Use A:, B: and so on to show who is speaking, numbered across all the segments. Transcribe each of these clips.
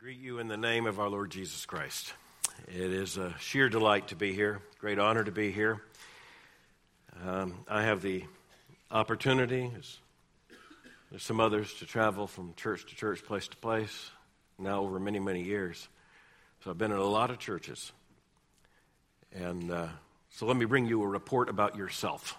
A: Greet you in the name of our Lord Jesus Christ. It is a sheer delight to be here, great honor to be here. I have the opportunity, as there's some others, to travel from church to church, place to place, now over many, many years. So I've been in a lot of churches. And so let me bring you a report about yourself.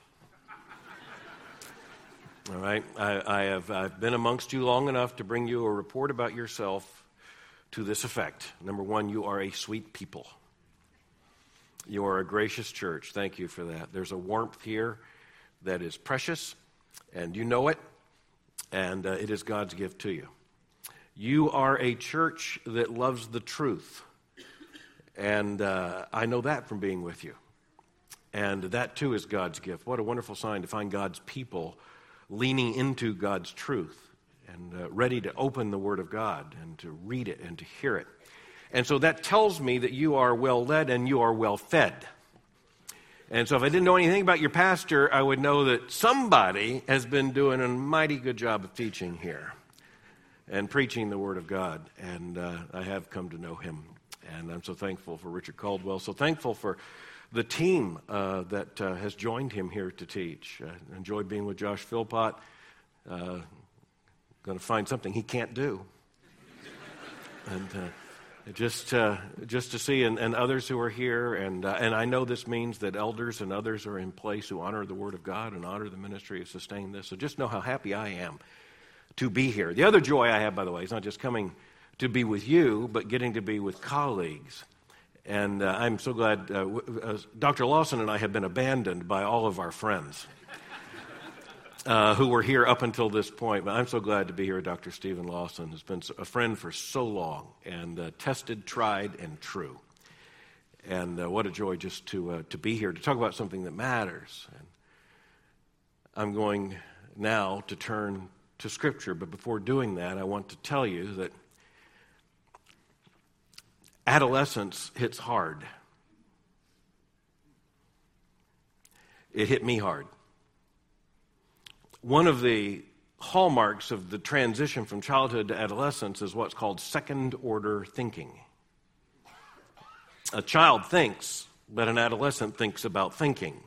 A: All right? I've been amongst you long enough to bring you a report about yourself to this effect. Number one, you are a sweet people. You are a gracious church. Thank you for that. There's a warmth here that is precious, and you know it, and it is God's gift to you. You are a church that loves the truth, and I know that from being with you. And that, too, is God's gift. What a wonderful sign to find God's people leaning into God's truth and ready to open the Word of God and to read it and to hear it. And so that tells me that you are well led and you are well fed. And so if I didn't know anything about your pastor, I would know that somebody has been doing a mighty good job of teaching here and preaching the Word of God. And I have come to know him. And I'm so thankful for Richard Caldwell, so thankful for the team that has joined him here to teach. I enjoyed being with Josh Philpott. Going to find something he can't do. And just to see, and others who are here, and I know this means that elders and others are in place who honor the Word of God and honor the ministry of sustaining this. So just know how happy I am to be here. The other joy I have, by the way, is not just coming to be with you, but getting to be with colleagues. And I'm so glad Dr. Lawson and I have been abandoned by all of our friends who were here up until this point. But I'm so glad to be here with Dr. Stephen Lawson, who's been a friend for so long and tested, tried, and true. And what a joy just to be here, to talk about something that matters. And I'm going now to turn to Scripture, but before doing that, I want to tell you that adolescence hits hard. It hit me hard. One of the hallmarks of the transition from childhood to adolescence is what's called second-order thinking. A child thinks, but an adolescent thinks about thinking.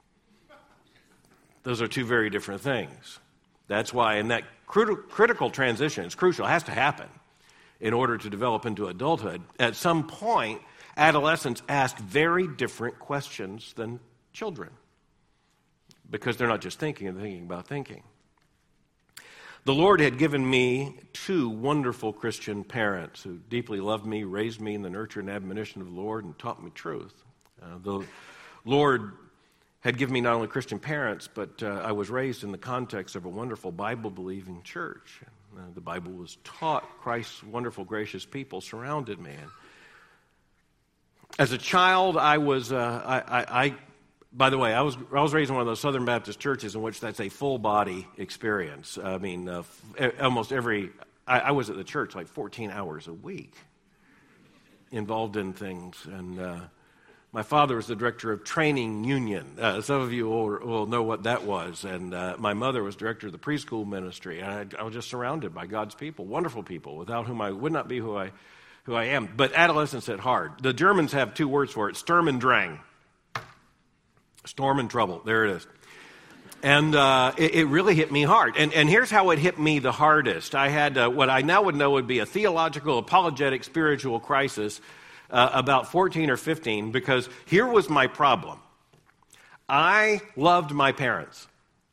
A: Those are two very different things. That's why in that critical transition, it's crucial, it has to happen in order to develop into adulthood. At some point, adolescents ask very different questions than children, because they're not just thinking, they're thinking about thinking. The Lord had given me two wonderful Christian parents who deeply loved me, raised me in the nurture and admonition of the Lord, and taught me truth. The Lord had given me not only Christian parents, but I was raised in the context of a wonderful Bible-believing church. The Bible was taught. Christ's wonderful, gracious people surrounded me. And as a child, I was by the way, I was raised in one of those Southern Baptist churches in which that's a full body experience. I mean, almost I was at the church like 14 hours a week, involved in things. And my father was the director of training union. Some of you will know what that was. And my mother was director of the preschool ministry. And I was just surrounded by God's people, wonderful people, without whom I would not be who I am. But adolescence hit hard. The Germans have two words for it: Sturm und Drang. Storm and trouble. There it is. And it really hit me hard. And here's how it hit me the hardest. I had what I now would know would be a theological, apologetic, spiritual crisis about 14 or 15, because here was my problem. I loved my parents.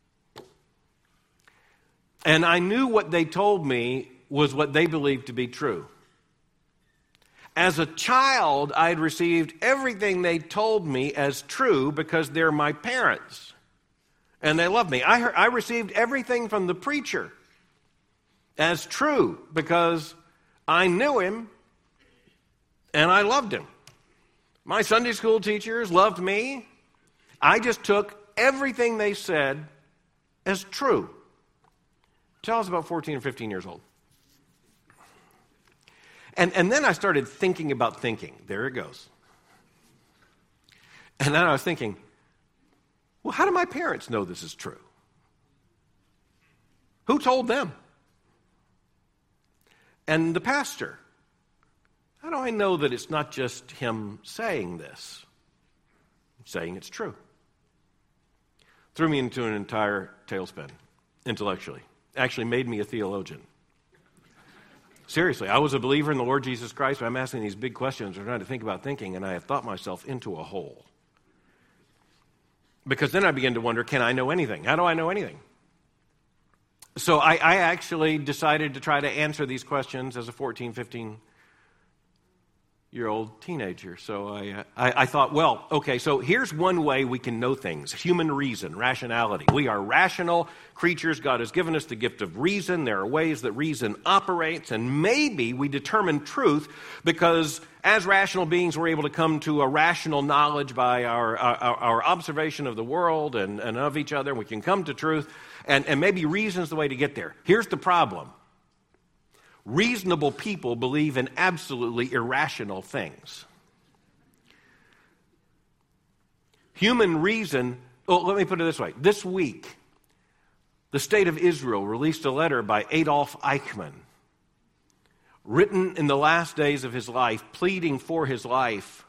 A: And I knew what they told me was what they believed to be true. As a child, I'd received everything they told me as true because they're my parents, and they love me. I received everything from the preacher as true because I knew him and I loved him. My Sunday school teachers loved me. I just took everything they said as true. Till I was about 14 or 15 years old. And then I started thinking about thinking. There it goes. And then I was thinking, well, how do my parents know this is true? Who told them? And the pastor How do I know that it's not just him saying this? Saying it's true. Threw me into an entire tailspin, intellectually. Actually made me a theologian. Seriously, I was a believer in the Lord Jesus Christ, but I'm asking these big questions, or trying to think about thinking, and I have thought myself into a hole. Because then I begin to wonder, can I know anything? How do I know anything? So I actually decided to try to answer these questions as a 14, 15-year-old teenager. So I thought, well, okay, so here's one way we can know things. Human reason, rationality. We are rational creatures. God has given us the gift of reason. There are ways that reason operates, and maybe we determine truth because as rational beings, we're able to come to a rational knowledge by our observation of the world and of each other. We can come to truth, and maybe reason's the way to get there. Here's the problem. Reasonable people believe in absolutely irrational things. Human reason, let me put it this way. This week, the state of Israel released a letter by Adolf Eichmann, written in the last days of his life, pleading for his life.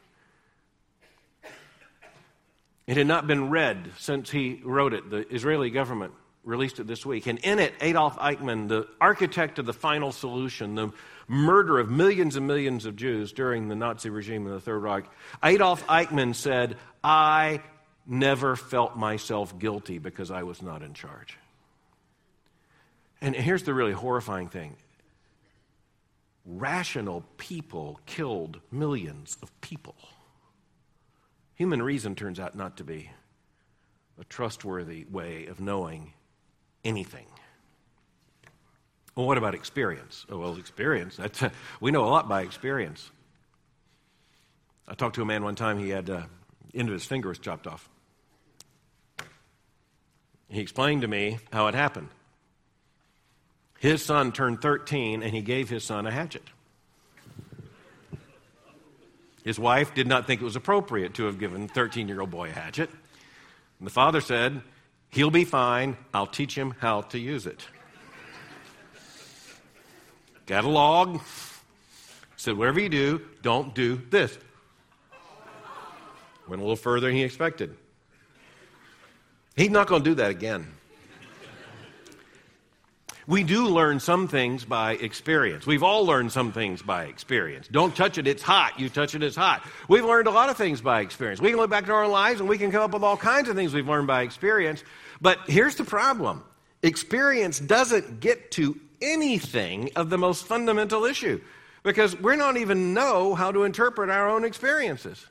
A: It had not been read since he wrote it. The Israeli government released it this week. And in it, Adolf Eichmann, the architect of the final solution, the murder of millions and millions of Jews during the Nazi regime in the Third Reich, Adolf Eichmann said, I never felt myself guilty because I was not in charge. And here's the really horrifying thing. Rational people killed millions of people. Human reason turns out not to be a trustworthy way of knowing anything. Well, what about experience? Oh, well, experience. We know a lot by experience. I talked to a man one time, he had end of his finger was chopped off. He explained to me how it happened. His son turned 13, and he gave his son a hatchet. His wife did not think it was appropriate to have given a 13-year-old boy a hatchet. And the father said, he'll be fine. I'll teach him how to use it. Got a log. Said, whatever you do, don't do this. Went a little further than he expected. He's not going to do that again. We do learn some things by experience. We've all learned some things by experience. Don't touch it, it's hot. You touch it, it's hot. We've learned a lot of things by experience. We can look back to our own lives and we can come up with all kinds of things we've learned by experience. But here's the problem. Experience doesn't get to anything of the most fundamental issue because we don't even know how to interpret our own experiences.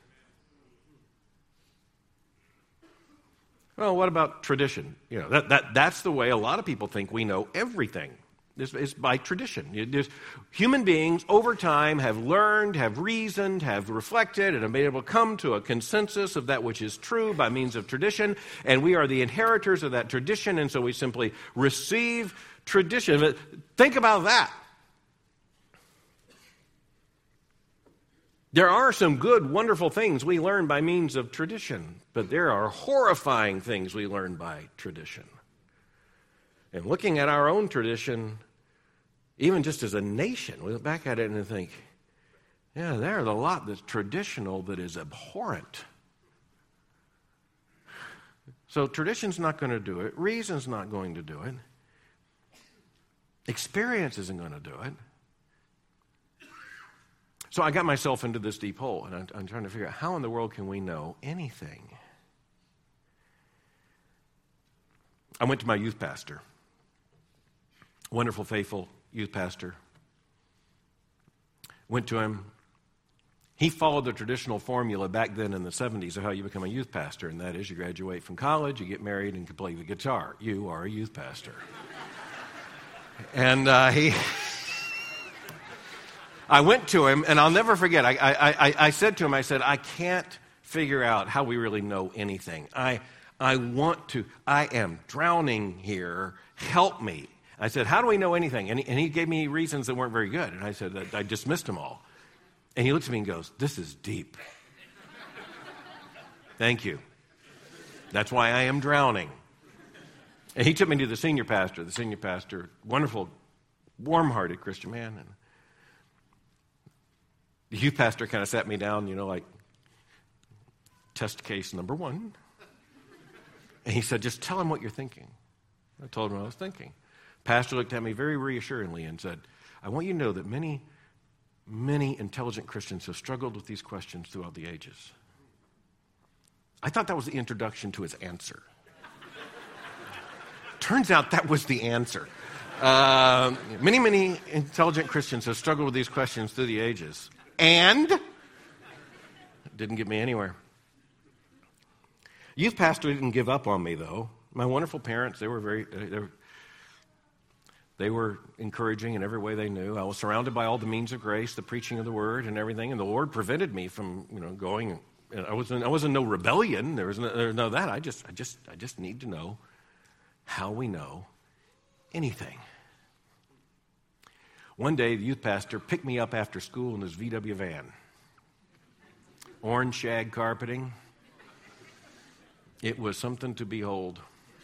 A: Well, what about tradition? You know, that's the way a lot of people think we know everything. It's by tradition. Human beings over time have learned, have reasoned, have reflected, and have been able to come to a consensus of that which is true by means of tradition, and we are the inheritors of that tradition, and so we simply receive tradition. But think about that. There are some good, wonderful things we learn by means of tradition, but there are horrifying things we learn by tradition. And looking at our own tradition, even just as a nation, we look back at it and think, yeah, there's a lot that's traditional that is abhorrent. So tradition's not going to do it. Reason's not going to do it. Experience isn't going to do it. So I got myself into this deep hole, and I'm trying to figure out how in the world can we know anything? I went to my youth pastor, wonderful, faithful youth pastor. Went to him. He followed the traditional formula back then in the 70s of how you become a youth pastor, and that is you graduate from college, you get married, and can play the guitar. You are a youth pastor. And I went to him, and I'll never forget. I said to him, I said, I can't figure out how we really know anything. I want to. I am drowning here. Help me. I said, how do we know anything? And he gave me reasons that weren't very good. And I said, I dismissed them all. And he looks at me and goes, this is deep. Thank you. That's why I am drowning. And he took me to the senior pastor, wonderful, warm-hearted Christian man. And the youth pastor kind of sat me down, like test case number 1. And he said, just tell him what you're thinking. I told him what I was thinking. Pastor looked at me very reassuringly and said, I want you to know that many, many intelligent Christians have struggled with these questions throughout the ages. I thought that was the introduction to his answer. Turns out that was the answer. Many, many intelligent Christians have struggled with these questions through the ages. And it didn't get me anywhere. Youth pastor didn't give up on me, though. My wonderful parents, they were encouraging in every way they knew. I was surrounded by all the means of grace, the preaching of the word and everything, and the Lord prevented me from, going. I was in no rebellion. There was no that. I just need to know how we know anything. One day, the youth pastor picked me up after school in his VW van. Orange shag carpeting. It was something to behold.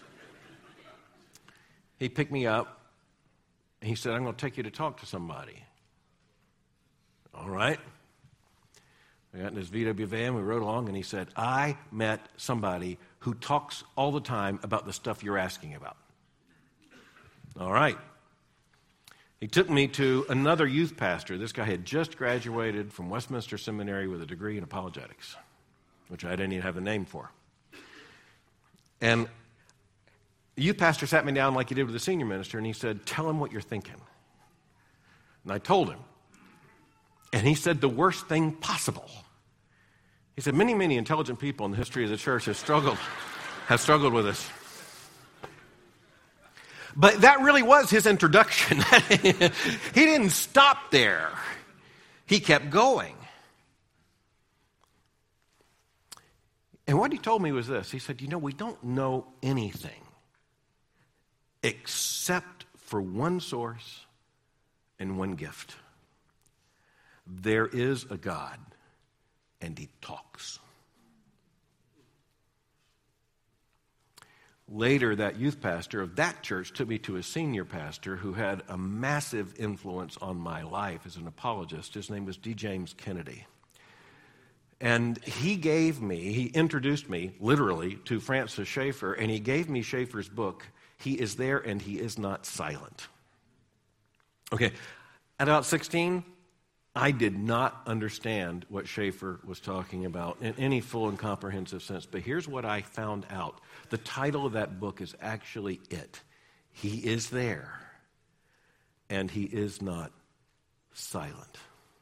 A: He picked me up, and he said, I'm going to take you to talk to somebody. All right. We got in his VW van, we rode along, and he said, I met somebody who talks all the time about the stuff you're asking about. All right. He took me to another youth pastor. This guy had just graduated from Westminster Seminary with a degree in apologetics, which I didn't even have a name for. And the youth pastor sat me down like he did with the senior minister, and he said, tell him what you're thinking. And I told him. And he said the worst thing possible. He said, many, many intelligent people in the history of the church have struggled with this. But that really was his introduction. He didn't stop there. He kept going. And what he told me was this. He said, we don't know anything except for one source and one gift. There is a God, and he talks. Later, that youth pastor of that church took me to a senior pastor who had a massive influence on my life as an apologist. His name was D. James Kennedy. And he introduced me, literally, to Francis Schaeffer, and he gave me Schaeffer's book, He Is There and He Is Not Silent. Okay, at about 16, I did not understand what Schaeffer was talking about in any full and comprehensive sense. But here's what I found out. The title of that book is actually it. He is there, and he is not silent.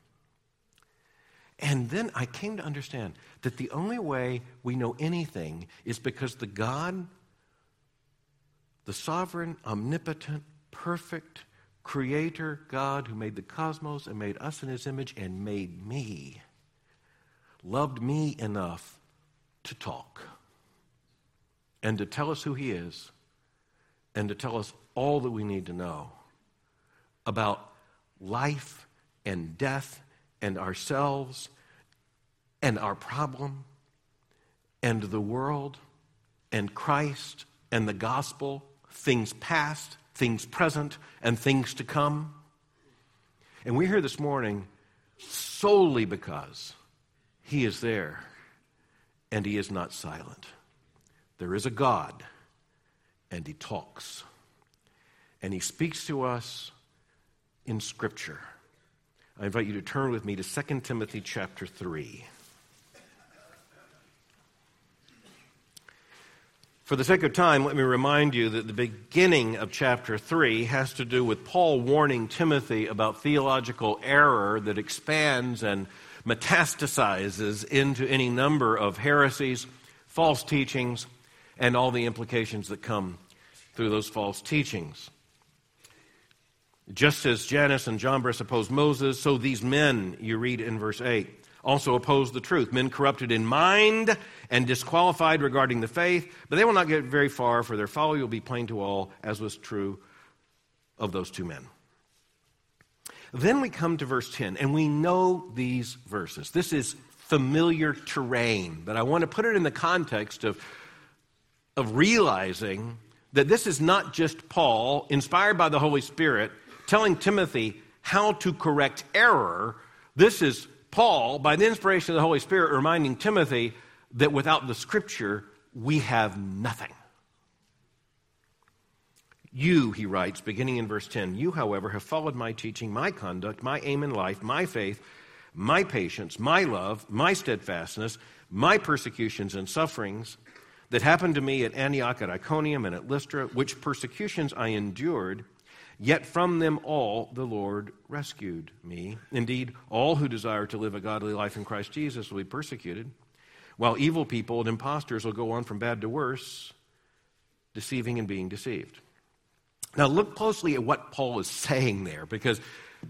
A: And then I came to understand that the only way we know anything is because the God, the sovereign, omnipotent, perfect, Creator God who made the cosmos and made us in his image and made me, loved me enough to talk and to tell us who he is and to tell us all that we need to know about life and death and ourselves and our problem and the world and Christ and the gospel, things past, things present, and things to come. And we're here this morning solely because he is there and he is not silent. There is a God, and he talks. And he speaks to us in Scripture. I invite you to turn with me to 2 Timothy chapter 3. For the sake of time, let me remind you that the beginning of chapter 3 has to do with Paul warning Timothy about theological error that expands and metastasizes into any number of heresies, false teachings, and all the implications that come through those false teachings. Just as Jannes and Jambres opposed Moses, so these men, you read in verse 8, also oppose the truth. Men corrupted in mind and disqualified regarding the faith, but they will not get very far, for their folly will be plain to all, as was true of those two men. Then we come to verse 10, and we know these verses. This is familiar terrain, but I want to put it in the context of realizing that this is not just Paul, inspired by the Holy Spirit, telling Timothy how to correct error. This is Paul, by the inspiration of the Holy Spirit, reminding Timothy that without the Scripture, we have nothing. You, he writes, beginning in verse 10, you, however, have followed my teaching, my conduct, my aim in life, my faith, my patience, my love, my steadfastness, my persecutions and sufferings that happened to me at Antioch, at Iconium, and at Lystra, which persecutions I endured, yet from them all the Lord rescued me. Indeed, all who desire to live a godly life in Christ Jesus will be persecuted, while evil people and impostors will go on from bad to worse, deceiving and being deceived. Now look closely at what Paul is saying there, because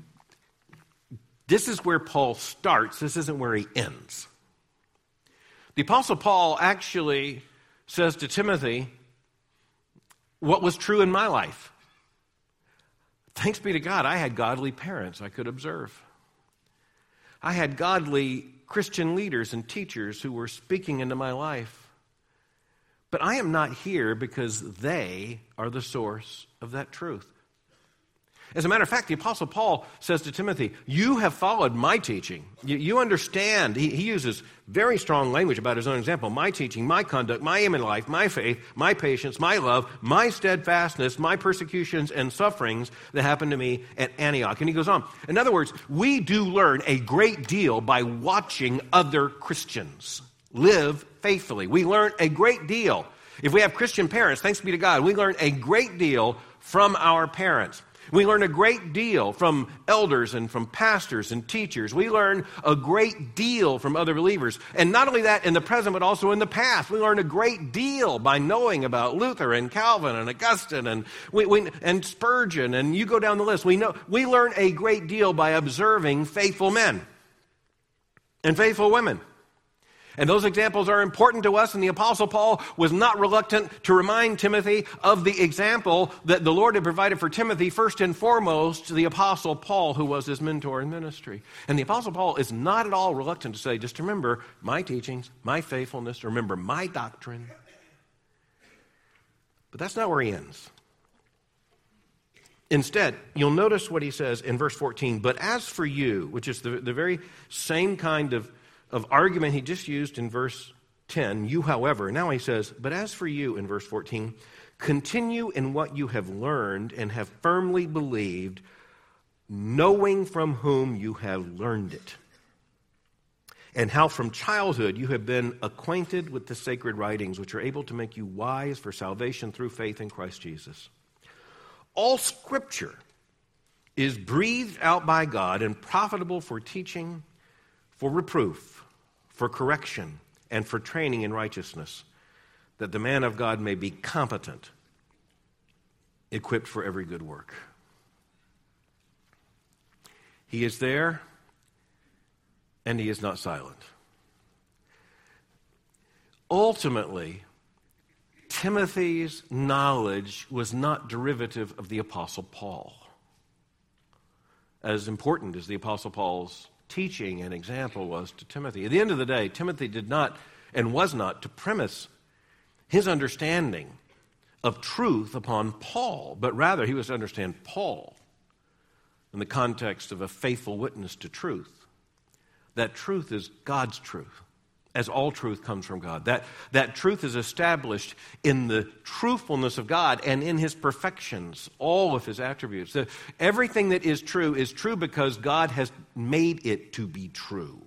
A: this is where Paul starts. This isn't where he ends. The Apostle Paul actually says to Timothy what was true in my life. Thanks be to God, I had godly parents I could observe. I had godly Christian leaders and teachers who were speaking into my life. But I am not here because they are the source of that truth. As a matter of fact, the Apostle Paul says to Timothy, you have followed my teaching. You understand. He uses very strong language about his own example. My teaching, my conduct, my aim in life, my faith, my patience, my love, my steadfastness, my persecutions and sufferings that happened to me at Antioch. And he goes on. In other words, we do learn a great deal by watching other Christians live faithfully. We learn a great deal. If we have Christian parents, thanks be to God, we learn a great deal from our parents. We learn a great deal from elders and from pastors and teachers. We learn a great deal from other believers. And not only that in the present, but also in the past. We learn a great deal by knowing about Luther and Calvin and Augustine and and Spurgeon, and you go down the list. We learn a great deal by observing faithful men and faithful women. And those examples are important to us, and the Apostle Paul was not reluctant to remind Timothy of the example that the Lord had provided for Timothy, first and foremost, the Apostle Paul, who was his mentor in ministry. And the Apostle Paul is not at all reluctant to say, just remember my teachings, my faithfulness, remember my doctrine. But that's not where he ends. Instead, you'll notice what he says in verse 14, but as for you, which is the very same kind of argument he just used in verse 10, you, however, now he says, but as for you in verse 14, continue in what you have learned and have firmly believed, knowing from whom you have learned it, and how from childhood you have been acquainted with the sacred writings, which are able to make you wise for salvation through faith in Christ Jesus. All Scripture is breathed out by God and profitable for teaching, for reproof, for correction, and for training in righteousness, that the man of God may be competent, equipped for every good work. He is there, and he is not silent. Ultimately, Timothy's knowledge was not derivative of the Apostle Paul. As important as the Apostle Paul's teaching and example was to Timothy, at the end of the day, Timothy did not and was not to premise his understanding of truth upon Paul, but rather he was to understand Paul in the context of a faithful witness to truth. That truth is God's truth, as all truth comes from God. That truth is established in the truthfulness of God and in his perfections, all of his attributes. Everything that is true because God has made it to be true.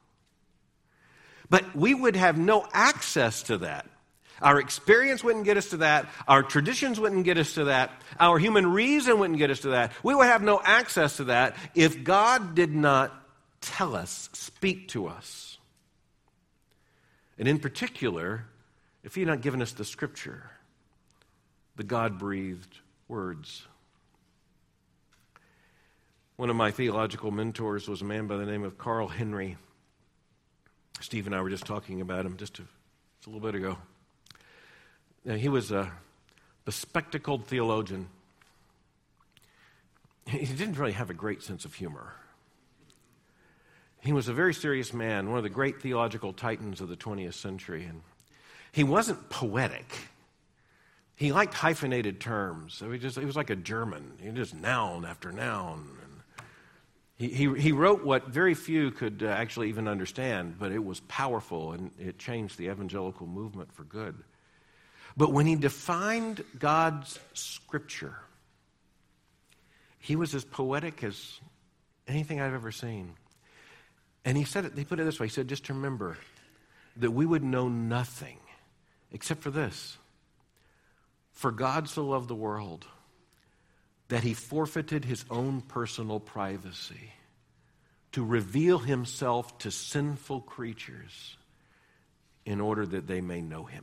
A: But we would have no access to that. Our experience wouldn't get us to that. Our traditions wouldn't get us to that. Our human reason wouldn't get us to that. We would have no access to that if God did not tell us, speak to us. And in particular, if he had not given us the Scripture, the God-breathed words. One of my theological mentors was a man by the name of Carl Henry. Steve and I were just talking about him just a little bit ago. Now, he was a bespectacled theologian. He didn't really have a great sense of humor. He was a very serious man, one of the great theological titans of the 20th century. And he wasn't poetic. He liked hyphenated terms. So he was like a German. He just noun after noun. And He wrote what very few could actually even understand, but it was powerful, and it changed the evangelical movement for good. But when he defined God's Scripture, he was as poetic as anything I've ever seen. And he said it, he put it this way, he said, just remember that we would know nothing except for this. For God so loved the world that he forfeited his own personal privacy to reveal himself to sinful creatures in order that they may know him.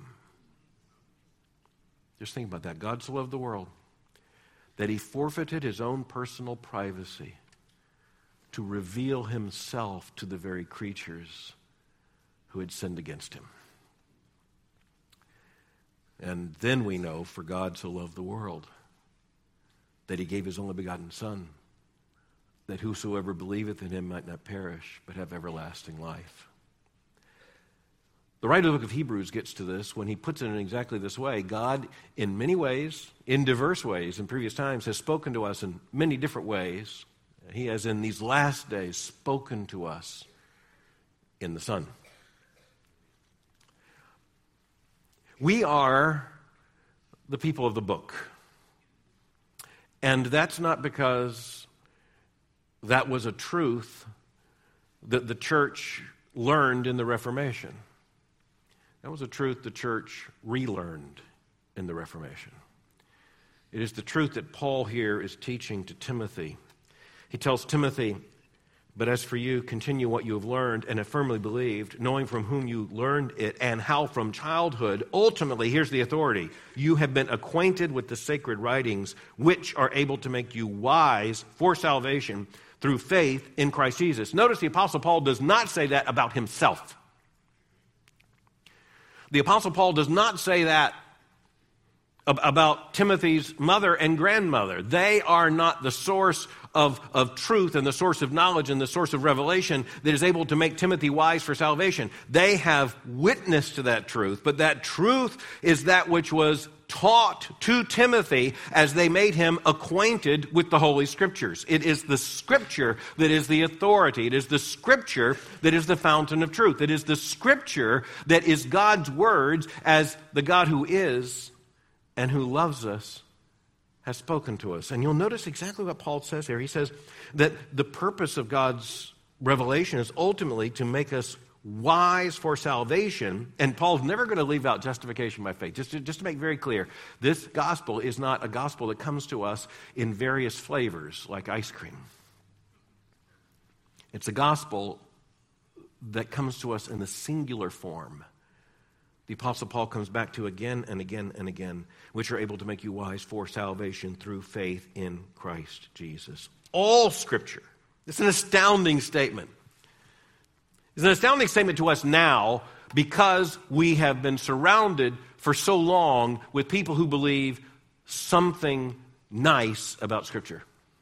A: Just think about that. God so loved the world that he forfeited his own personal privacy to reveal himself to the very creatures who had sinned against him. And then we know, for God so loved the world, that he gave his only begotten Son, that whosoever believeth in him might not perish, but have everlasting life. The writer of the book of Hebrews gets to this when he puts it in exactly this way. God, in many ways, in diverse ways, in previous times, has spoken to us in many different ways. He has, in these last days, spoken to us in the Son. We are the people of the book. And that's not because that was a truth that the church learned in the Reformation. That was a truth the church relearned in the Reformation. It is the truth that Paul here is teaching to Timothy. He tells Timothy, but as for you, continue what you have learned and have firmly believed, knowing from whom you learned it and how from childhood, ultimately, here's the authority, you have been acquainted with the sacred writings, which are able to make you wise for salvation through faith in Christ Jesus. Notice the Apostle Paul does not say that about himself. The Apostle Paul does not say that about Timothy's mother and grandmother. They are not the source of truth and the source of knowledge and the source of revelation that is able to make Timothy wise for salvation. They have witnessed to that truth, but that truth is that which was taught to Timothy as they made him acquainted with the Holy Scriptures. It is the Scripture that is the authority. It is the Scripture that is the fountain of truth. It is the Scripture that is God's words as the God who is and who loves us has spoken to us. And you'll notice exactly what Paul says here. He says that the purpose of God's revelation is ultimately to make us wise for salvation. And Paul's never going to leave out justification by faith. Just to make very clear, this gospel is not a gospel that comes to us in various flavors like ice cream. It's a gospel that comes to us in the singular form. The Apostle Paul comes back to again and again and again, which are able to make you wise for salvation through faith in Christ Jesus. All Scripture. It's an astounding statement. It's an astounding statement to us now because we have been surrounded for so long with people who believe something nice about Scripture.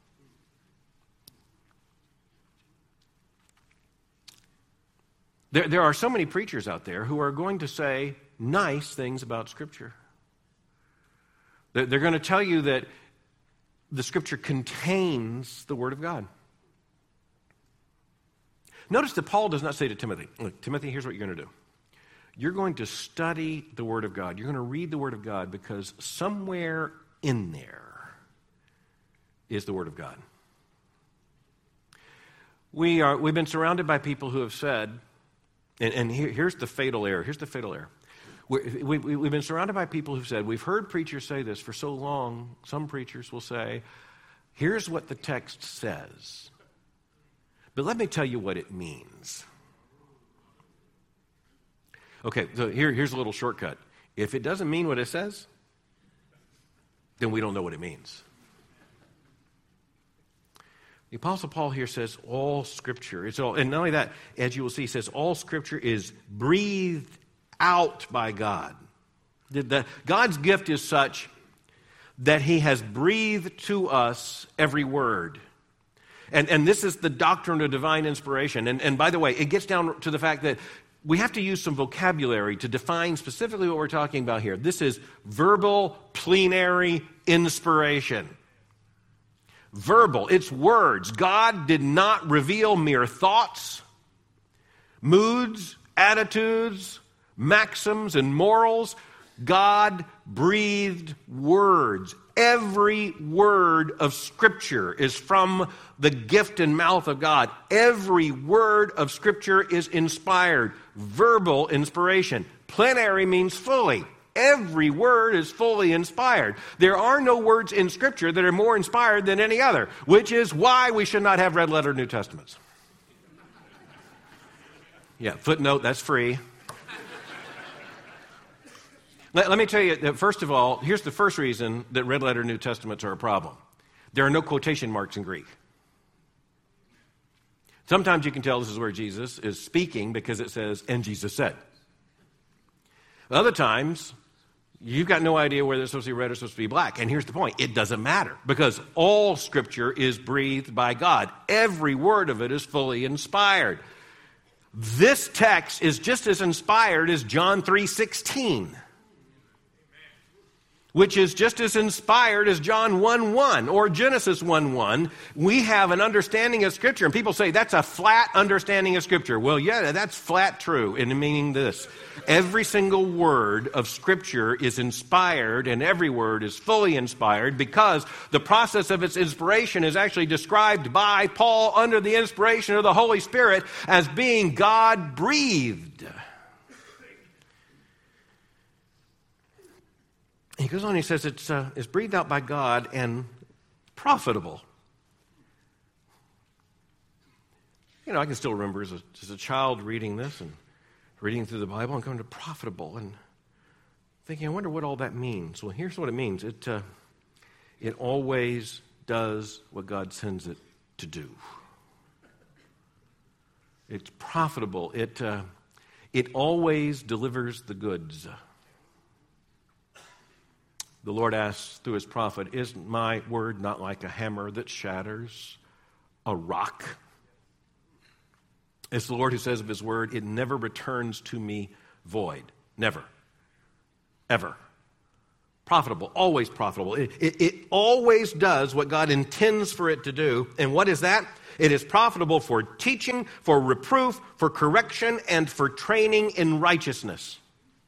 A: There are so many preachers out there who are going to say nice things about Scripture. They're going to tell you that the Scripture contains the Word of God. Notice that Paul does not say to Timothy, look, Timothy, here's what you're going to do. You're going to study the Word of God. You're going to read the Word of God because somewhere in there is the Word of God. We've been surrounded by people who have said, and here's the fatal error. Here's the fatal error. We've been surrounded by people who've said, we've heard preachers say this for so long. Some preachers will say, here's what the text says, but let me tell you what it means. Okay, so here's a little shortcut. If it doesn't mean what it says, then we don't know what it means. The Apostle Paul here says all Scripture, and not only that, as you will see, he says all Scripture is breathed out by God. God's gift is such that he has breathed to us every word. And this is the doctrine of divine inspiration. And by the way, it gets down to the fact that we have to use some vocabulary to define specifically what we're talking about here. This is verbal plenary inspiration. verbal. It's words. God did not reveal mere thoughts, moods, attitudes, maxims, and morals. God breathed words. Every word of Scripture is from the gift and mouth of God. Every word of Scripture is inspired. Verbal inspiration. Plenary means fully. Every word is fully inspired. There are no words in Scripture that are more inspired than any other, which is why we should not have red-letter New Testaments. Yeah, footnote, that's free. Let me tell you that, first of all, here's the first reason that red-letter New Testaments are a problem. There are no quotation marks in Greek. Sometimes you can tell this is where Jesus is speaking because it says, and Jesus said. Other times, you've got no idea whether it's supposed to be red or supposed to be black. And here's the point. It doesn't matter because all Scripture is breathed by God. Every word of it is fully inspired. This text is just as inspired as John 3:16. Which is just as inspired as John 1:1 or Genesis 1:1. We have an understanding of Scripture, and people say that's a flat understanding of Scripture. Well, yeah, that's flat true, in meaning this. Every single word of Scripture is inspired, and every word is fully inspired because the process of its inspiration is actually described by Paul under the inspiration of the Holy Spirit as being God-breathed. He goes on, he says it's breathed out by God and profitable. You know, I can still remember as a child reading this and reading through the Bible and coming to profitable and thinking, I wonder what all that means. Well, here's what it means. It always does what God sends it to do. It's profitable. It always delivers the goods. The Lord asks through his prophet, is my word not like a hammer that shatters a rock? It's the Lord who says of his word, it never returns to me void. Never. Ever. Profitable. Always profitable. It always does what God intends for it to do. And what is that? It is profitable for teaching, for reproof, for correction, and for training in righteousness.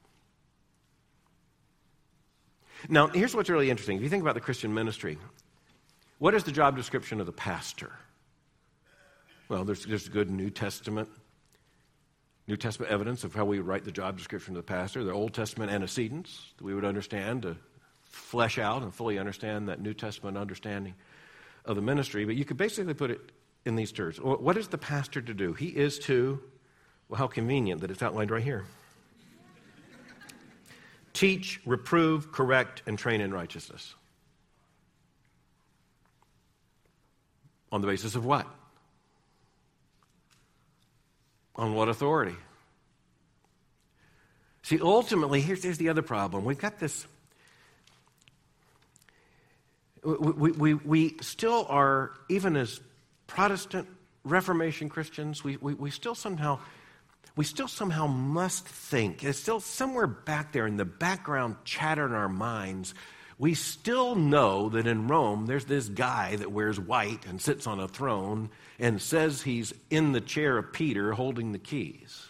A: Now, here's what's really interesting. If you think about the Christian ministry, what is the job description of the pastor? Well, there's good New Testament evidence of how we write the job description of the pastor. There are Old Testament antecedents that we would understand to flesh out and fully understand that New Testament understanding of the ministry. But you could basically put it in these terms. What is the pastor to do? He is to, well, how convenient that it's outlined right here. Teach, reprove, correct, and train in righteousness. On the basis of what? On what authority? See, ultimately, here's the other problem. We've got this. We still are, even as Protestant Reformation Christians, we still somehow must think. It's still somewhere back there in the background chatter in our minds. We still know that in Rome, there's this guy that wears white and sits on a throne and says he's in the chair of Peter holding the keys.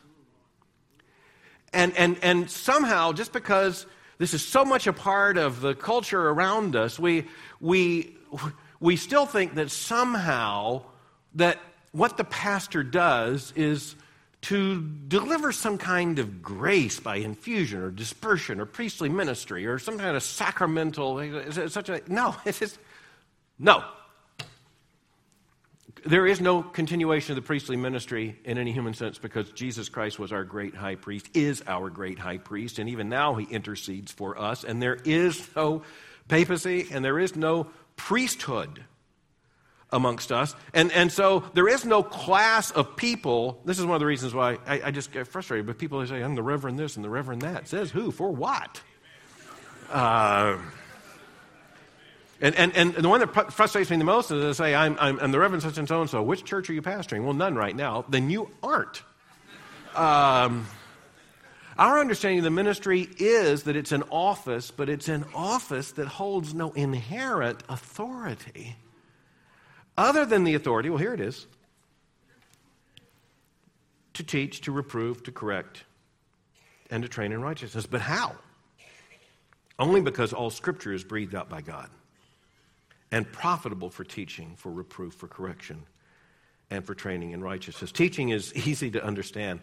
A: And somehow, just because this is so much a part of the culture around us, we still think that somehow that what the pastor does is to deliver some kind of grace by infusion or dispersion or priestly ministry or some kind of sacramental, no. There is no continuation of the priestly ministry in any human sense because Jesus Christ was our great high priest, is our great high priest, and even now he intercedes for us, and there is no papacy and there is no priesthood amongst us. And so there is no class of people. This is one of the reasons why I just get frustrated with people who say, I'm the reverend this and the reverend that. Says who? For what? And the one that frustrates me the most is they say, I'm the reverend such and so. Which church are you pastoring? Well, none right now. Then you aren't. Our understanding of the ministry is that it's an office, but it's an office that holds no inherent authority. other than the authority, well, here it is, to teach, to reprove, to correct, and to train in righteousness. But how? Only because all Scripture is breathed out by God and profitable for teaching, for reproof, for correction, and for training in righteousness. Teaching is easy to understand.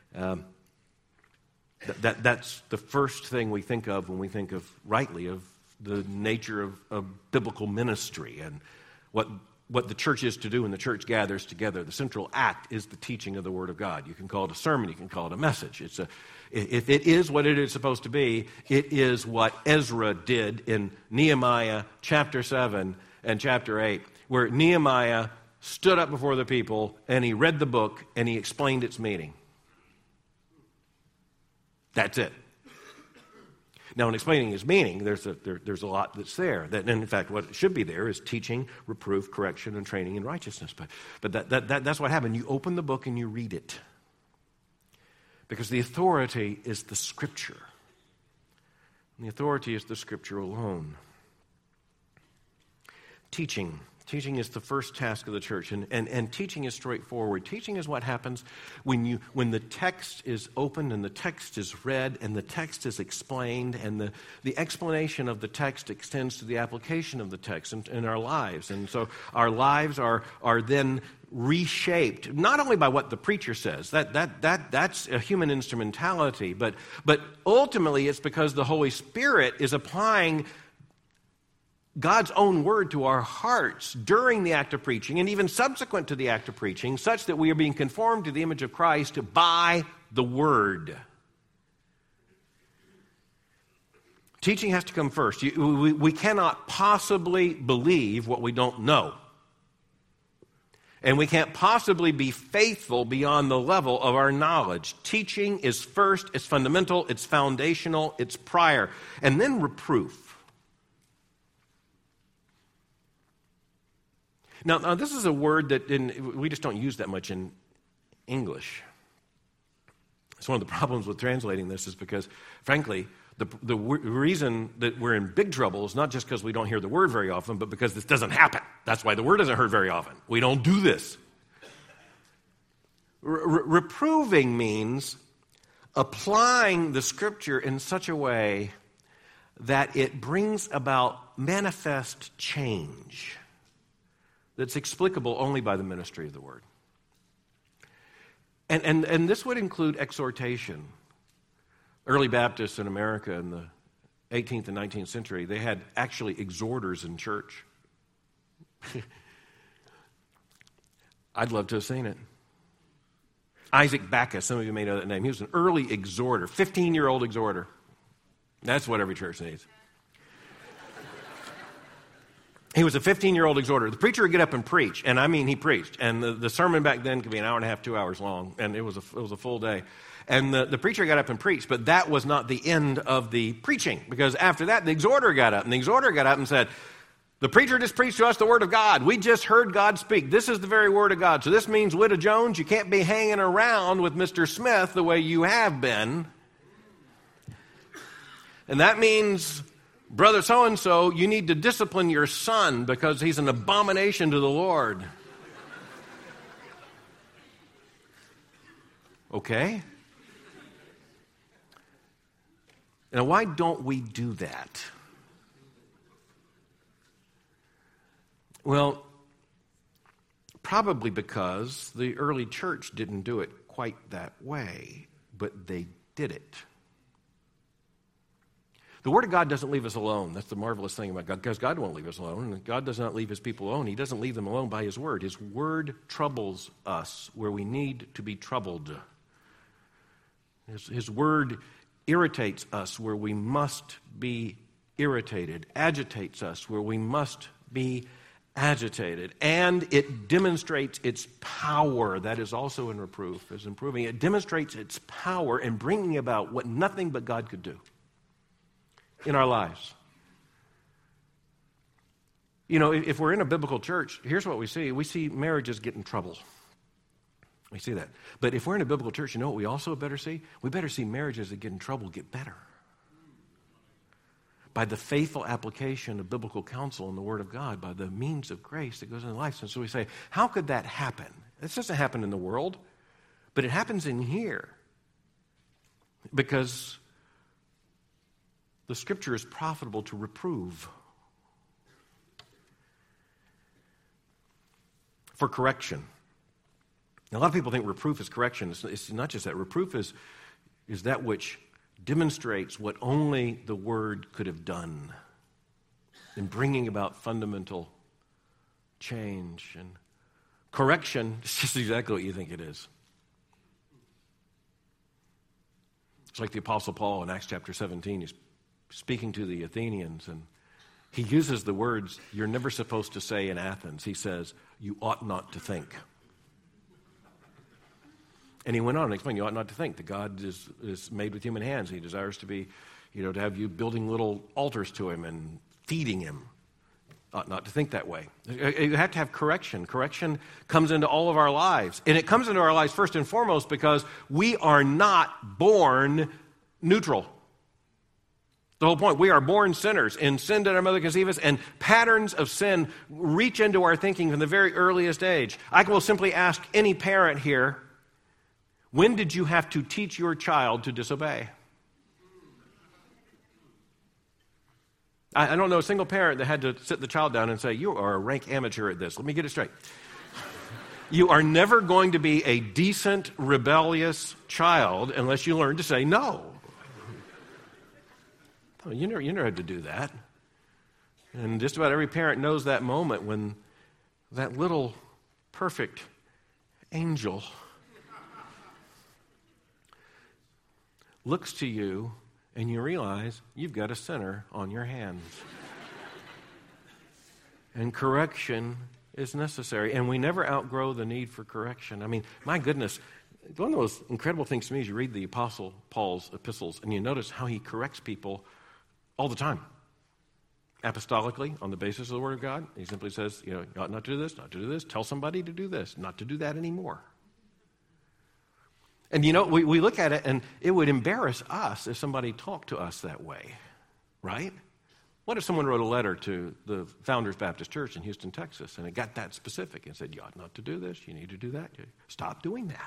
A: That's the first thing we think of when we think of, rightly, of the nature of biblical ministry and what the church is to do when the church gathers together. The central act is the teaching of the Word of God. You can call it a sermon, you can call it a message. If it is what it is supposed to be, it is what Ezra did in Nehemiah chapter 7 and chapter 8, where Nehemiah stood up before the people and he read the book and he explained its meaning. That's it. Now, in explaining his meaning, there's a lot that's there. And in fact, what should be there is teaching, reproof, correction, and training in righteousness. But that's what happened. You open the book and you read it. Because the authority is the Scripture. And the authority is the Scripture alone. Teaching. Teaching is the first task of the church, and teaching is straightforward. Teaching is what happens when the text is opened and the text is read and the text is explained, and the explanation of the text extends to the application of the text in our lives. And so our lives are then reshaped, not only by what the preacher says, that's a human instrumentality, but ultimately it's because the Holy Spirit is applying God's own word to our hearts during the act of preaching and even subsequent to the act of preaching, such that we are being conformed to the image of Christ by the word. Teaching has to come first. We cannot possibly believe what we don't know. And we can't possibly be faithful beyond the level of our knowledge. Teaching is first, it's fundamental, it's foundational, it's prior. And then reproof. Now, this is a word that we just don't use that much in English. It's one of the problems with translating this is because, frankly, the reason that we're in big trouble is not just because we don't hear the word very often, but because this doesn't happen. That's why the word isn't heard very often. We don't do this. Reproving means applying the Scripture in such a way that it brings about manifest change that's explicable only by the ministry of the Word. And this would include exhortation. Early Baptists in America in the 18th and 19th century, they had actually exhorters in church. I'd love to have seen it. Isaac Backus, some of you may know that name. He was an early exhorter, 15-year-old exhorter. That's what every church needs. He was a 15-year-old exhorter. The preacher would get up and preach, and I mean he preached. And the sermon back then could be an hour and a half, 2 hours long, and it was a full day. And the preacher got up and preached, but that was not the end of the preaching, because after that, the exhorter got up, and the exhorter got up and said, the preacher just preached to us the Word of God. We just heard God speak. This is the very Word of God. So this means, Widow Jones, you can't be hanging around with Mr. Smith the way you have been. And that means, Brother so-and-so, you need to discipline your son because he's an abomination to the Lord. Okay? Now, why don't we do that? Well, probably because the early church didn't do it quite that way, but they did it. The Word of God doesn't leave us alone. That's the marvelous thing about God, because God won't leave us alone, and God does not leave His people alone. He doesn't leave them alone by His Word. His Word troubles us where we need to be troubled. His Word irritates us where we must be irritated, agitates us where we must be agitated, and it demonstrates its power. That is also in reproof, is improving. It demonstrates its power in bringing about what nothing but God could do in our lives. You know, if we're in a biblical church, here's what we see. We see marriages get in trouble. We see that. But if we're in a biblical church, you know what we also better see? We better see marriages that get in trouble get better. by the faithful application of biblical counsel and the Word of God, by the means of grace that goes into life. And so we say, how could that happen? This doesn't happen in the world, but it happens in here. Because the Scripture is profitable to reprove, for correction. Now, a lot of people think reproof is correction. It's not just that. Reproof is that which demonstrates what only the Word could have done in bringing about fundamental change. And correction is just exactly what you think it is. It's like the Apostle Paul in Acts chapter 17. He's speaking to the Athenians, and he uses the words you're never supposed to say in Athens. He says, you ought not to think. And he went on and explained, you ought not to think that God is made with human hands. He desires to be, to have you building little altars to him and feeding him. Ought not to think that way. You have to have correction. Correction comes into all of our lives. And it comes into our lives first and foremost because we are not born neutral. The whole point, we are born sinners. In sin did our mother conceive us, and patterns of sin reach into our thinking from the very earliest age. I will simply ask any parent here, when did you have to teach your child to disobey? I don't know a single parent that had to sit the child down and say, you are a rank amateur at this. Let me get it straight. You are never going to be a decent, rebellious child unless you learn to say no. You never had to do that. And just about every parent knows that moment when that little perfect angel looks to you and you realize you've got a sinner on your hands. And correction is necessary. And we never outgrow the need for correction. I mean, my goodness, one of those incredible things to me is you read the Apostle Paul's epistles and you notice how he corrects people all the time. Apostolically, on the basis of the Word of God. He simply says, you ought not to do this, not to do this. Tell somebody to do this, not to do that anymore. And we look at it and it would embarrass us if somebody talked to us that way, right? What if someone wrote a letter to the Founders Baptist Church in Houston, Texas, and it got that specific and said, you ought not to do this, you need to do that. Stop doing that.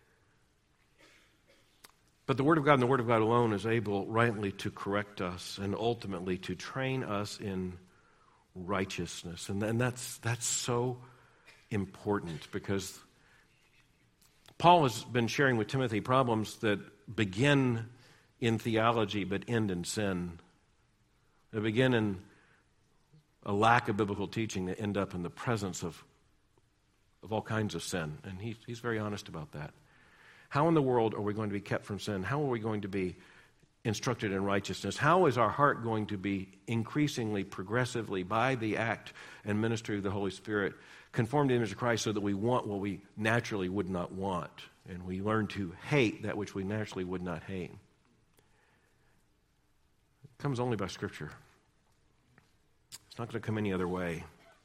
A: But the Word of God and the Word of God alone is able rightly to correct us and ultimately to train us in righteousness. And that's so important because Paul has been sharing with Timothy problems that begin in theology but end in sin. They begin in a lack of biblical teaching that end up in the presence of all kinds of sin. And he's very honest about that. How in the world are we going to be kept from sin? How are we going to be instructed in righteousness? How is our heart going to be increasingly, progressively, by the act and ministry of the Holy Spirit, conformed to the image of Christ so that we want what we naturally would not want, and we learn to hate that which we naturally would not hate? It comes only by Scripture. It's not going to come any other way.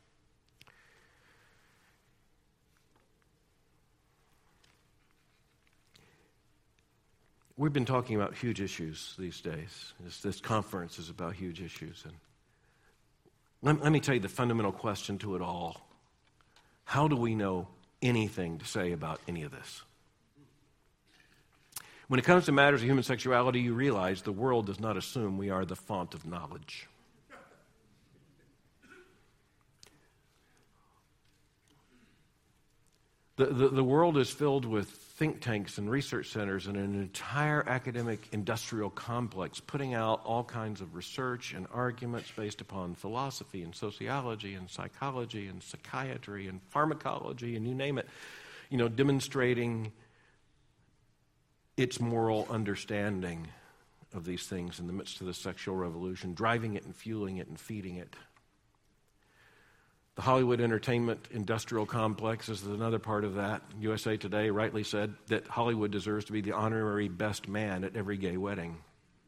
A: We've been talking about huge issues these days. This conference is about huge issues. And let me tell you the fundamental question to it all. How do we know anything to say about any of this? When it comes to matters of human sexuality, you realize the world does not assume we are the font of knowledge. The world is filled with think tanks and research centers and an entire academic industrial complex putting out all kinds of research and arguments based upon philosophy and sociology and psychology and psychiatry and pharmacology and you name it, demonstrating its moral understanding of these things in the midst of the sexual revolution, driving it and fueling it and feeding it. The Hollywood entertainment industrial complex is another part of that. USA Today rightly said that Hollywood deserves to be the honorary best man at every gay wedding.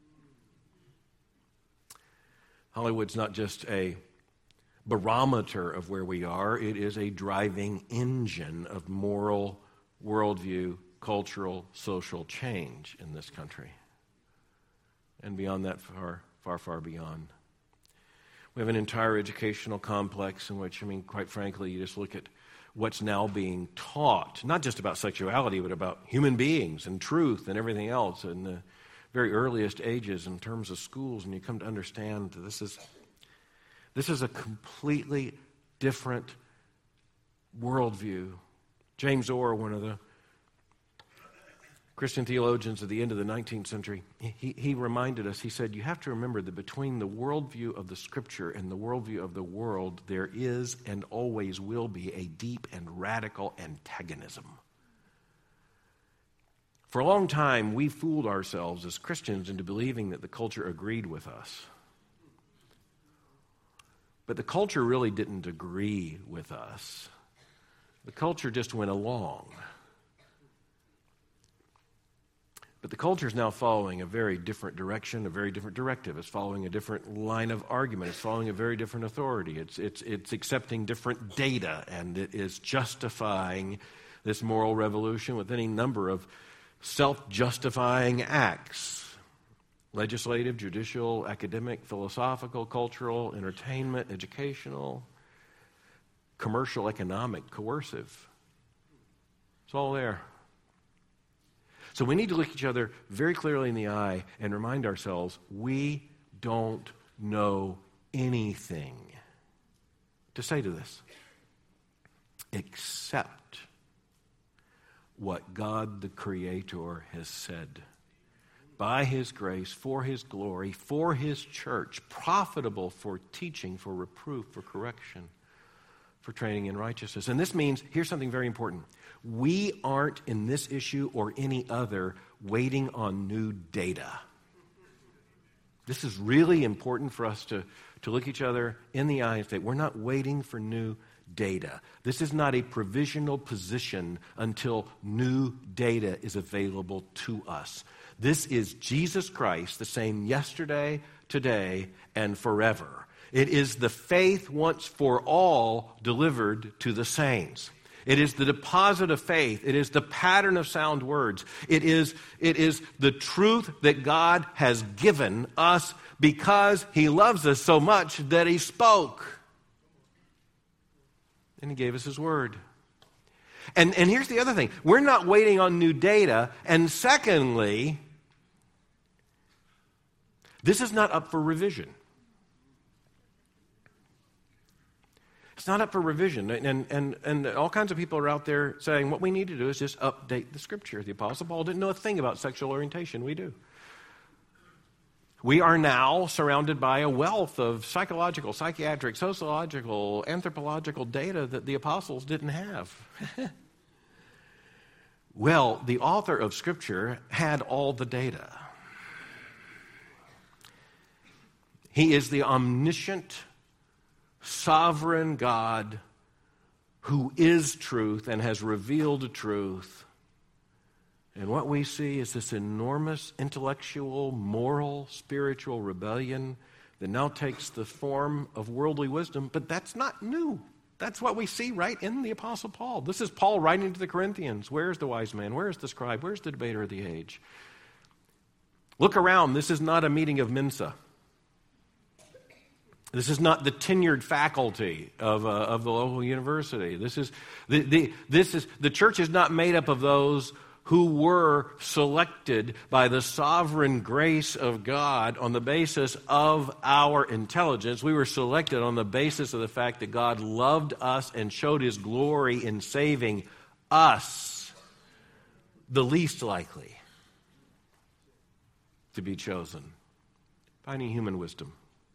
A: Hollywood's not just a barometer of where we are, it is a driving engine of moral worldview, cultural, social change in this country. And beyond that, far, far, far beyond. We have an entire educational complex in which, quite frankly, you just look at what's now being taught, not just about sexuality, but about human beings and truth and everything else in the very earliest ages in terms of schools, and you come to understand that this is a completely different worldview. James Orr, one of the Christian theologians at the end of the 19th century, he reminded us, he said, you have to remember that between the worldview of the Scripture and the worldview of the world, there is and always will be a deep and radical antagonism. For a long time, we fooled ourselves as Christians into believing that the culture agreed with us. But the culture really didn't agree with us. The culture just went along. But the culture is now following a very different direction, a very different directive. It's following a different line of argument. It's following a very different authority. It's accepting different data, and it is justifying this moral revolution with any number of self-justifying acts. Legislative, judicial, academic, philosophical, cultural, entertainment, educational, commercial, economic, coercive. It's all there. So we need to look each other very clearly in the eye and remind ourselves we don't know anything to say to this except what God the Creator has said. By His grace, for His glory, for His church, profitable for teaching, for reproof, for correction, for training in righteousness. And this means, here's something very important. We aren't in this issue or any other waiting on new data. This is really important for us to look each other in the eye and say, we're not waiting for new data. This is not a provisional position until new data is available to us. This is Jesus Christ, the same yesterday, today, and forever. It is the faith once for all delivered to the saints. It is the deposit of faith. It is the pattern of sound words. It is the truth that God has given us because He loves us so much that He spoke. And He gave us His word. And here's the other thing. We're not waiting on new data. And secondly, this is not up for revision. It's not up for revision. And all kinds of people are out there saying what we need to do is just update the Scripture. The Apostle Paul didn't know a thing about sexual orientation. We do. We are now surrounded by a wealth of psychological, psychiatric, sociological, anthropological data that the apostles didn't have. Well, the author of Scripture had all the data. He is the omniscient, sovereign God who is truth and has revealed truth. And what we see is this enormous intellectual, moral, spiritual rebellion that now takes the form of worldly wisdom, but that's not new. That's what we see right in the Apostle Paul. This is Paul writing to the Corinthians. Where's the wise man? Where's the scribe? Where's the debater of the age? Look around. This is not a meeting of Mensa. This is not the tenured faculty of the local university. The church is not made up of those who were selected by the sovereign grace of God on the basis of our intelligence. We were selected on the basis of the fact that God loved us and showed His glory in saving us, the least likely to be chosen by any human wisdom.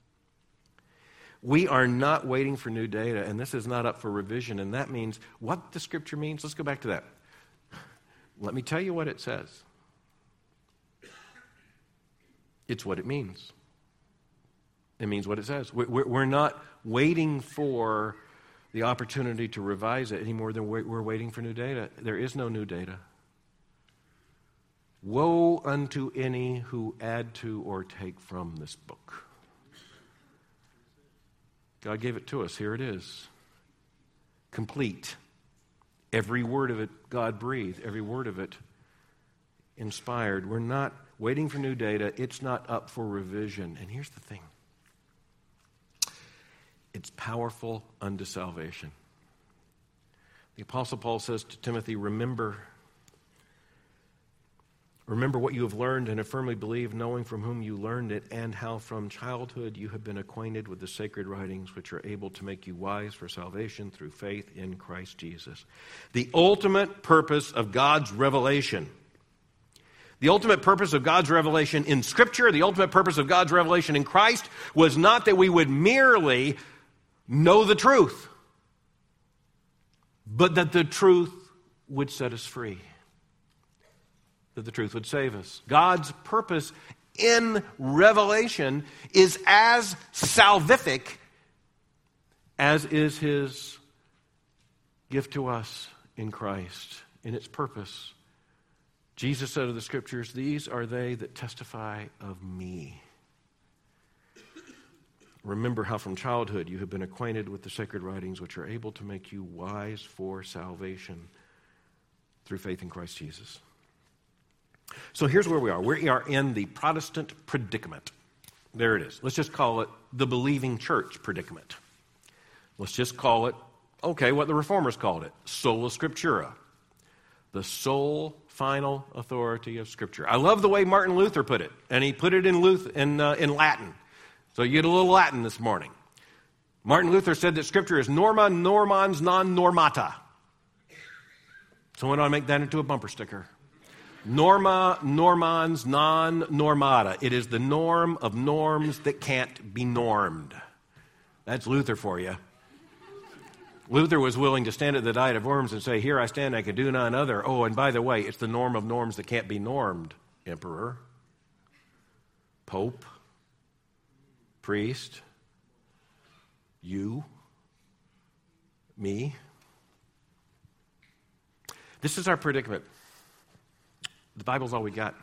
A: We are not waiting for new data, and this is not up for revision, and that means what the Scripture means. Let's go back to that. Let me tell you what it says. It's what it means. It means what it says. We're not waiting for the opportunity to revise it any more than we're waiting for new data. There is no new data. Woe unto any who add to or take from this book. God gave it to us. Here it is. Complete. Every word of it, God breathed. Every word of it, inspired. We're not waiting for new data. It's not up for revision. And here's the thing. It's powerful unto salvation. The Apostle Paul says to Timothy, remember what you have learned and have firmly believed, knowing from whom you learned it, and how from childhood you have been acquainted with the sacred writings, which are able to make you wise for salvation through faith in Christ Jesus. The ultimate purpose of God's revelation, the ultimate purpose of God's revelation in Scripture, the ultimate purpose of God's revelation in Christ was not that we would merely know the truth, but that the truth would set us free, that the truth would save us. God's purpose in revelation is as salvific as is his gift to us in Christ in its purpose. Jesus said of the Scriptures, these are they that testify of me. Remember how from childhood you have been acquainted with the sacred writings, which are able to make you wise for salvation through faith in Christ Jesus. So here's where we are. We are in the Protestant predicament. There it is. Let's just call it the believing church predicament. Let's just call it, what the Reformers called it, sola scriptura, the sole final authority of Scripture. I love the way Martin Luther put it, and he put it in Latin. So you get a little Latin this morning. Martin Luther said that Scripture is norma normans non normata. Someone ought to make that into a bumper sticker. Norma normans non normata. It is the norm of norms that can't be normed. That's Luther for you. Luther was willing to stand at the Diet of Worms and say, here I stand, I can do none other. Oh, and by the way, it's the norm of norms that can't be normed. Emperor, Pope, priest, you, me. This is our predicament. The Bible's all we got.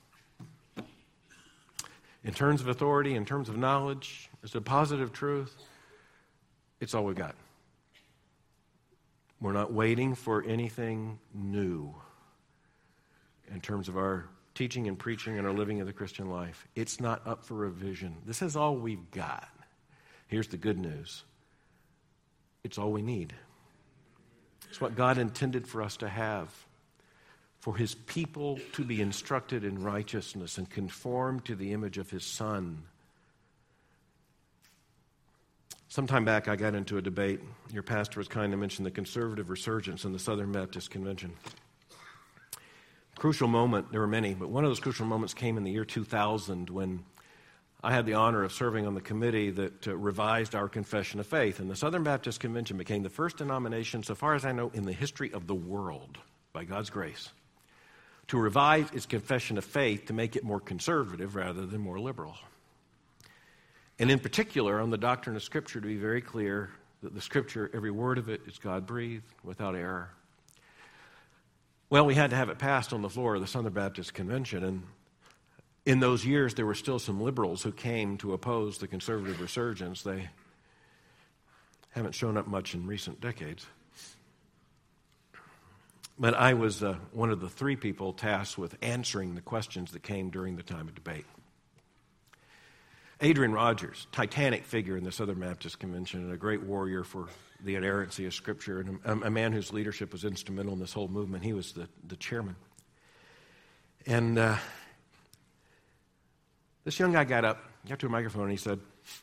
A: In terms of authority, in terms of knowledge, as a positive truth, it's all we've got. We're not waiting for anything new in terms of our teaching and preaching and our living of the Christian life. It's not up for revision. This is all we've got. Here's the good news. It's all we need. It's what God intended for us to have, for his people to be instructed in righteousness and conformed to the image of his Son. Sometime back, I got into a debate. Your pastor was kind to mention the conservative resurgence in the Southern Baptist Convention. Crucial moment, there were many, but one of those crucial moments came in the year 2000 when I had the honor of serving on the committee that revised our confession of faith. And the Southern Baptist Convention became the first denomination, so far as I know, in the history of the world, by God's grace, to revise its confession of faith to make it more conservative rather than more liberal. And in particular, on the doctrine of Scripture, to be very clear that the Scripture, every word of it, is God-breathed, without error. Well, we had to have it passed on the floor of the Southern Baptist Convention, and in those years, there were still some liberals who came to oppose the conservative resurgence. They haven't shown up much in recent decades. But I was one of the three people tasked with answering the questions that came during the time of debate. Adrian Rogers, titanic figure in the Southern Baptist Convention and a great warrior for the inerrancy of Scripture, and a man whose leadership was instrumental in this whole movement. He was the chairman. And this young guy got up, got to a microphone, and he said,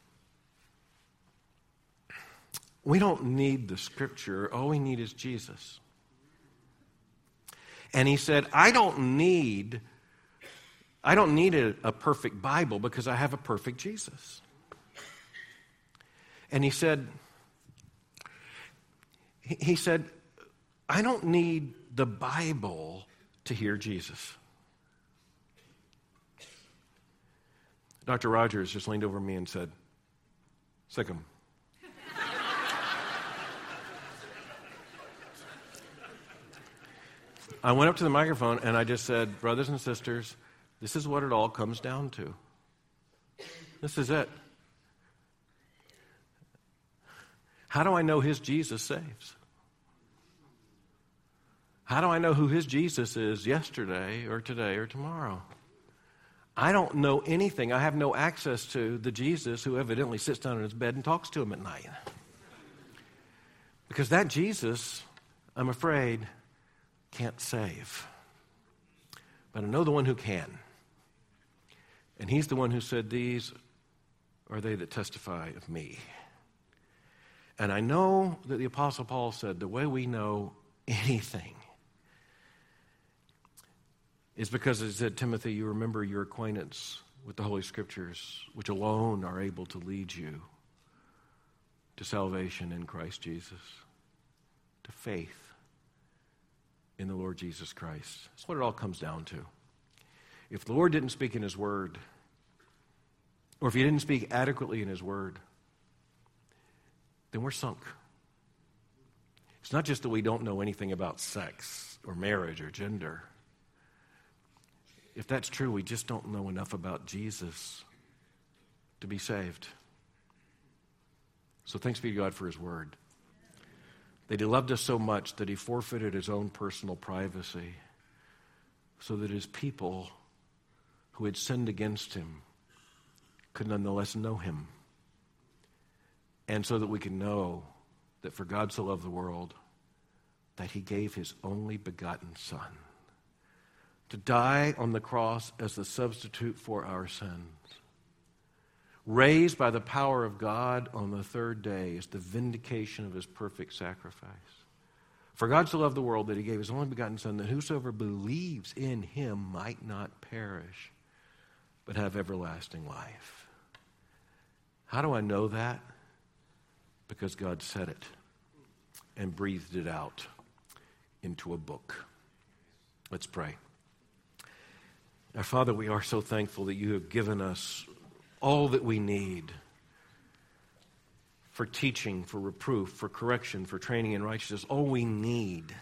A: we don't need the Scripture. All we need is Jesus. And he said, I don't need a perfect Bible because I have a perfect Jesus. And he said, I don't need the Bible to hear Jesus. Dr. Rogers just leaned over me and said, sick him. I went up to the microphone and I just said, brothers and sisters, this is what it all comes down to. This is it. How do I know his Jesus saves? How do I know who his Jesus is yesterday or today or tomorrow? I don't know anything. I have no access to the Jesus who evidently sits down in his bed and talks to him at night. Because that Jesus, I'm afraid, can't save. But I know the one who can. And he's the one who said, "These are they that testify of me." And I know that the Apostle Paul said the way we know anything is because, as he said, Timothy, you remember your acquaintance with the Holy Scriptures, which alone are able to lead you to salvation in Christ Jesus, to faith in the Lord Jesus Christ. That's what it all comes down to. If the Lord didn't speak in his word, or if he didn't speak adequately in his word, then we're sunk. It's not just that we don't know anything about sex or marriage or gender. If that's true, we just don't know enough about Jesus to be saved. So thanks be to God for his word. That he loved us so much that he forfeited his own personal privacy so that his people who had sinned against him could nonetheless know him. And so that we can know that for God so loved the world that he gave his only begotten Son to die on the cross as the substitute for our sins, raised by the power of God on the third day as the vindication of his perfect sacrifice. For God so loved the world that he gave his only begotten Son, that whosoever believes in him might not perish, but have everlasting life. How do I know that? Because God said it and breathed it out into a book. Let's pray. Our Father, we are so thankful that you have given us all that we need for teaching, for reproof, for correction, for training in righteousness. All we need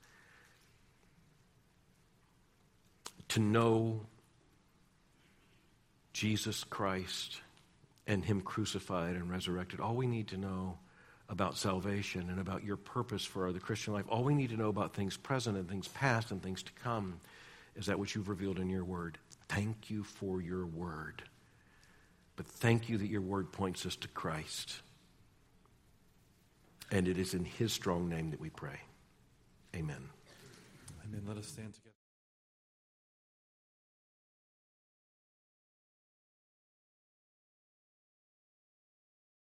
A: to know Jesus Christ and him crucified and resurrected. All we need to know about salvation and about your purpose for the Christian life. All we need to know about things present and things past and things to come is that which you've revealed in your word. Thank you for your word. But thank you that your word points us to Christ. And it is in his strong name that we pray. Amen.
B: Amen. Let us stand together.